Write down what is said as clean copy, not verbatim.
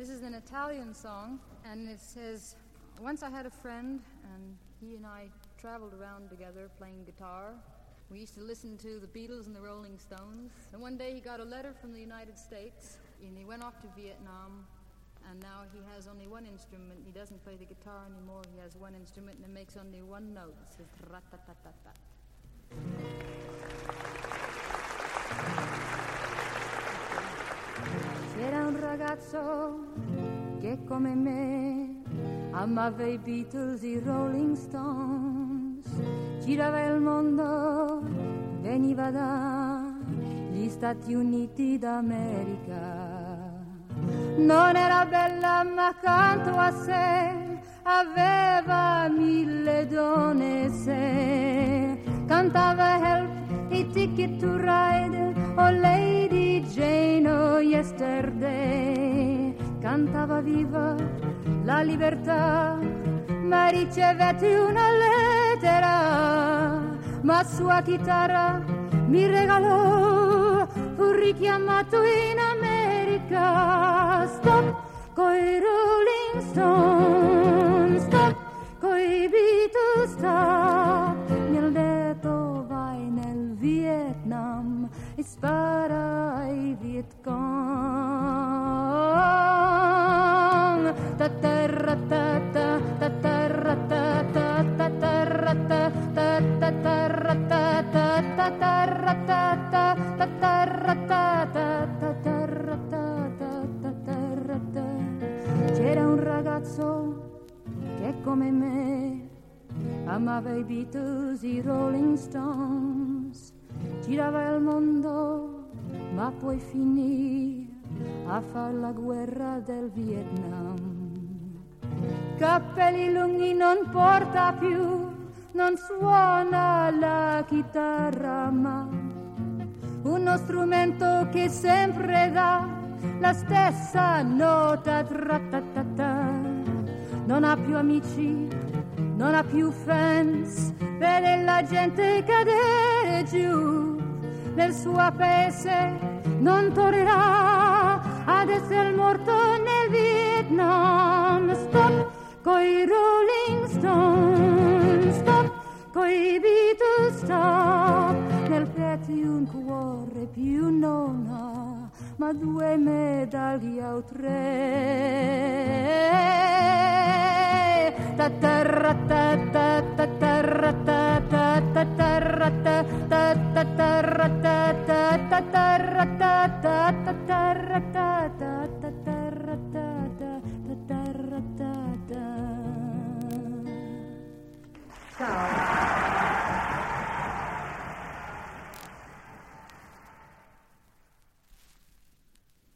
This is an Italian song, and it says, once I had a friend, and he and I traveled around together playing guitar. We used to listen to the Beatles and the Rolling Stones. And one day he got a letter from the United States, and he went off to Vietnam, and now he has only one instrument. He doesn't play the guitar anymore. He has one instrument, and it makes only one note. It says rat-tat-tat-tat-tat. C'era un ragazzo che come me amava i Beatles, i Rolling Stones, girava il mondo, veniva dagli Stati Uniti d'America. Non era bella ma accanto a sé aveva 1000 donne se cantava Help e Ticket to Ride o Lady Jane o Yesterday, cantava viva la libertà, ma ricevette una lettera, ma sua chitarra mi regalò, fu richiamato in America. Stop coi Rolling Stones, stop coi Beatles, stop. Mi ha detto vai nel Vietnam e spara ai Viet Cong. Ta terra ta ta ta terra ta ta ta terra ta ta ta terra ta ta ta terra ta ta ta terra ta ta ta terra ta ta terra ta. C'era un ragazzo che come me amava i Beatles, i Rolling Stones, girava il mondo, ma poi finì a far la guerra del Vietnam. Capelli lunghi non porta più, non suona la chitarra, ma uno strumento che sempre dà la stessa nota, tra-ta-ta-ta. Non ha più amici, non ha più fans, vede la gente cadere giù nel suo paese, non tornerà ad essere morto nel Vietnam. Stop coi Rolling Stones, stop coi Beatles, stop. Nel petto un cuore più non ha, ma 2 medaglie o 3.